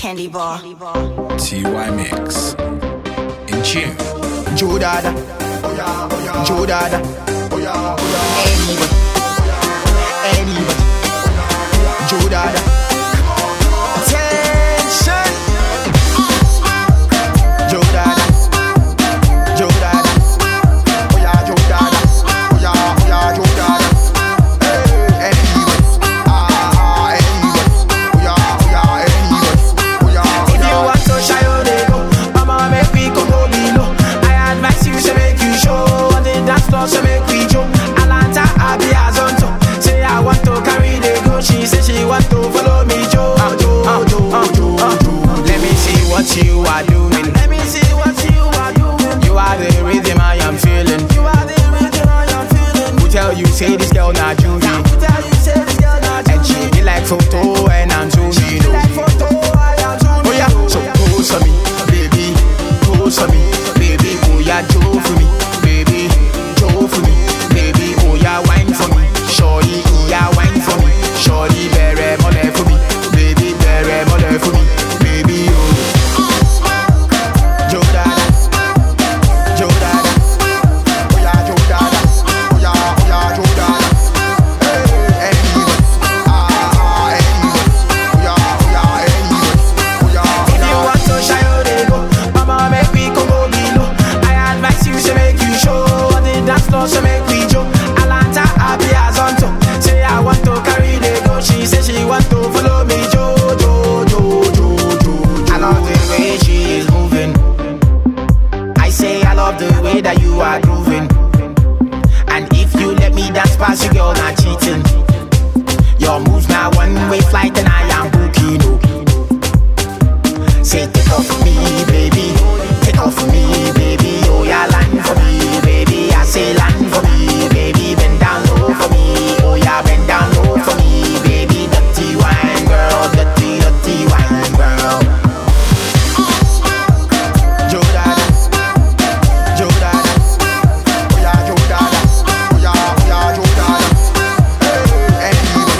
Candy Bar. TY Mix. In tune. Joe Dada. Joe Dada. Anybody. Joe Dada. Attention. Joe Dada. Joe Dada. Oh yeah, Joe Dada. Oh yeah, Joe Dada. Anybody. If you want to shy on the go, mama make we go below. I advise you to make you show on the dance floor, so make we jump. Alanta Abi Azonto, say I want to carry the go. She say she want to follow me, Joe. Let me see what you are doing. Let me see what you are doing. You are the rhythm I am feeling. You are the rhythm I am feeling. Who tell you say this girl not Judy? Who tell you say this girl not Judy? And she be like photo and I'm too she be like photo. Oh yeah, so pose for me, baby. Pose for me, baby. Oh yeah, Joe for me, baby. Joe for me, baby. Oh yeah, wine for me, shorty. Oh yeah, wine for me, shorty. Bere mole for me, baby. Bere mole for me, baby. Oh, Joe Dada. Joe Dada. Oh yeah, Joe Dada. Oh yeah, Joe Dada. Anybody. if you want to shy on the go, mama make we go below. I advise you to make you show on the dance floor, so make we jump. Alanta Abi Azonto, say I want to carry the go. She say she want to follow me, Joe. I love the way she is moving. I say I love the way that you are grooving. And if you let me dance past you, girl, not cheating. Your moves now one-way flight and I am booking. Oh. Say take off for me, baby. Take off for me, baby. Oh yeah, land for me, baby. I say land for me, baby. Bend down low for me. Oh yeah, bend down low for me, baby. Dirty wine girl, dirty wine girl. Joe Dada. Joe Dada. Oh yeah, Joe Dada. Oh yeah, Joe Dada. Anybody.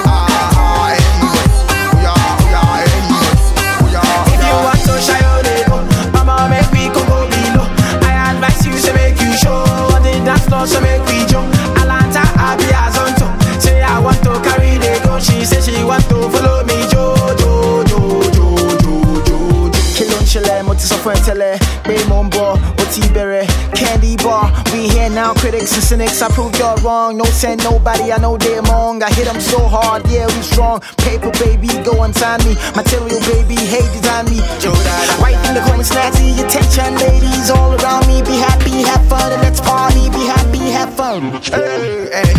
If you want to shy on the go, mama make we go below. I advise you to make you show on the dance floor, so make we jump. Alanta Abi Azonto, say I want to carry the go. She say she want to follow me, Joe. Kilon Chile, Motis of Tele, Baymon Bar, Oti Bere, Candy Bar. We here now, critics and cynics. I proved y'all wrong. No send nobody, I know they're wrong. I hit them so hard, yeah, we strong. Paper baby, go and sign me. Material baby, hey, design me. Joe Dada. Right in the comments, snazzy. Attention, ladies all around me. Be happy, have fun, and let's party. Be happy, have fun. Hey,